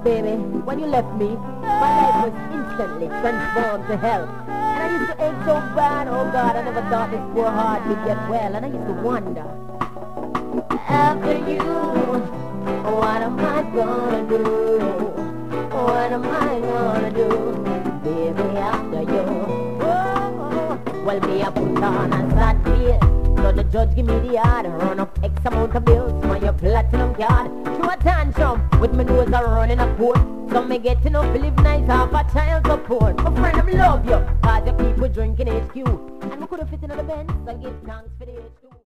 baby, when you left me, my life was instantly transformed to hell. And I used to ache so bad, oh God, I never thought this poor heart would get well. And I used to wonder, after you, what am I gonna do? What am I gonna do, baby, after you? Oh, well, me I put on a sad face, so the judge give me the order, run up X amount of bills for your platinum card. Through a tantrum, with my nose a running a court, so me getting up to live nice half a child support. My friend, I love you, cause you people drinking HQ, and we could have fit another Benz, so give thanks for the HQ.